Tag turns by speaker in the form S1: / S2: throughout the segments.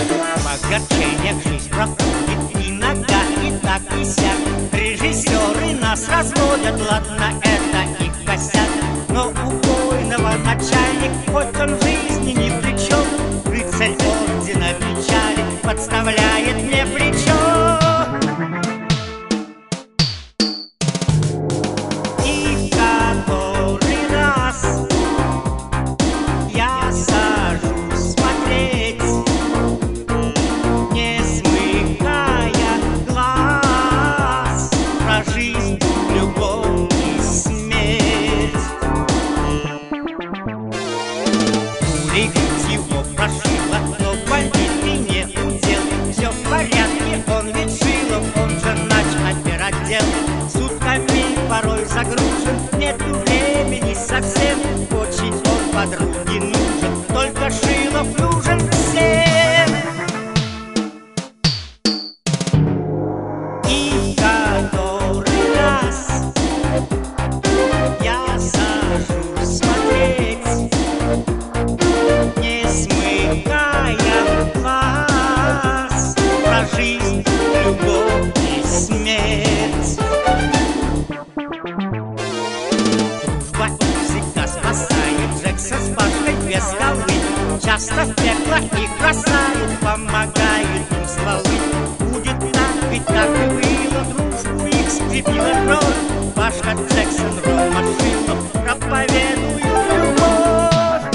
S1: В огорчениях жизнь проходит иногда и так и сяк. Режиссеры нас разводят, ладно, это их косяк. Но у покойного начальник, хоть он в жизни ни при чем, рыцарь ордена печали подставляет мне плечо. И в который раз я сажусь смотреть, не смыкая глаз, про жизнь, любовь и смерть. Пулей его прошила, но бандиты не удел. Все в порядке, он ведь Шилов, он же начоперотдел. Сутками порой загружен, нету времени совсем. Очень он подруге нужен, только Шилов нужен всем. И в который раз я сажусь смотреть, не смыкая глаз, про жизнь, любовь и смерть. Дружба их всегда спасает, Джекса с Пашкой без скалы. Часто в пекло их бросают, помогают им стволы. Будет так, ведь так и было, дружбу их скрепила кровь. Пашка, Джексон, Рома, Шилов, проповедуют любовь.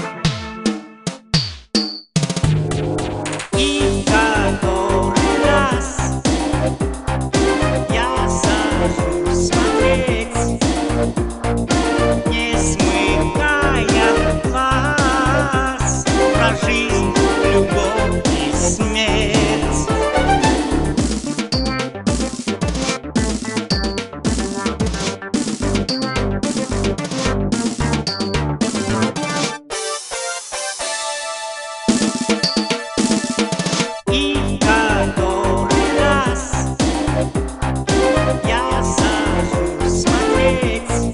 S1: И в который раз я сажусь смотреть, не смыкая глаз, про жизнь, любовь и смерть. И в который раз я сажусь смотреть,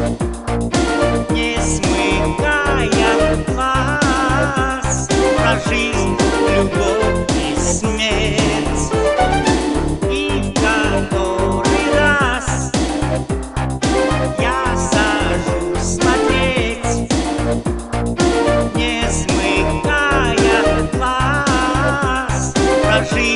S1: не смыкая глаз, про жизнь, любовь и смерть. И в который раз я сажусь смотреть, не смыкая глаз, про жизнь.